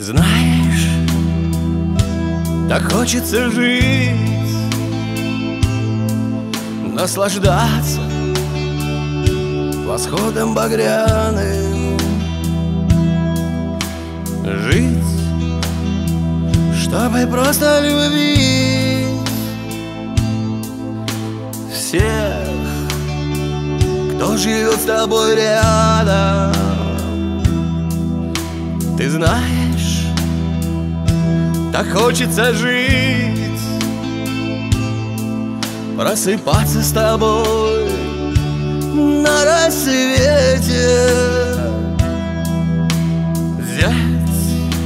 Знаешь, так хочется жить, наслаждаться восходом багряным, жить, чтобы просто любить всех, кто живет с тобой рядом. Ты знаешь, так хочется жить, просыпаться с тобой на рассвете, взять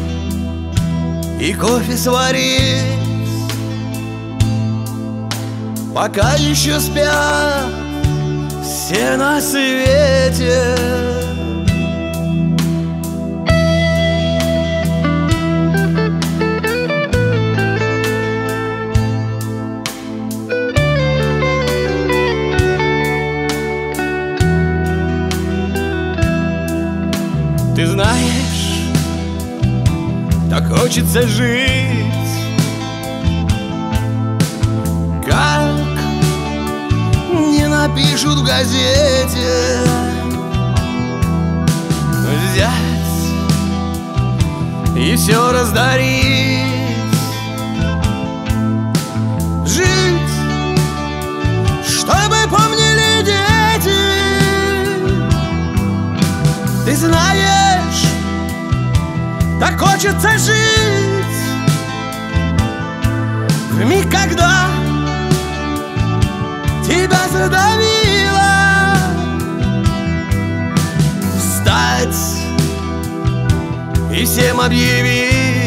и кофе сварить, пока еще спят все на свете. Ты знаешь, так хочется жить, как не напишут в газете, взять и все раздарить, жить, чтобы помнили дети. Ты знаешь, так хочется жить в миг, когда тебя задавило, встать и всем объявить: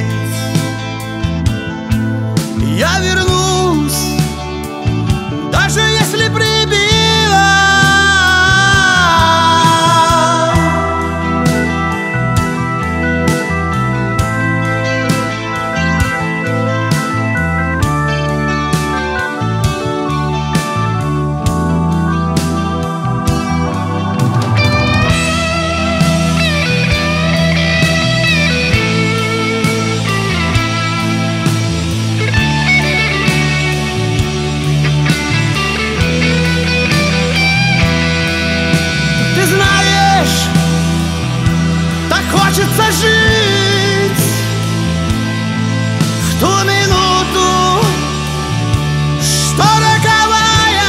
я вернусь, даже если прибило. Хочется жить в ту минуту, что роковая,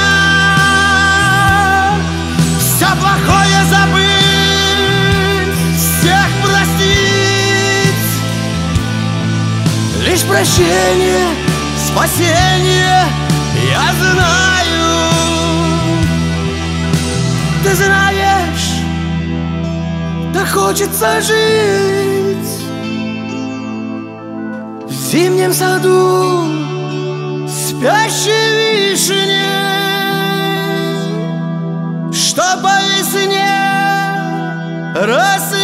все плохое забыть, всех простить. Лишь прощение, спасение, я знаю. Ты знаешь, так хочется жить в зимнем саду спящей вишни, что по весне рассвет.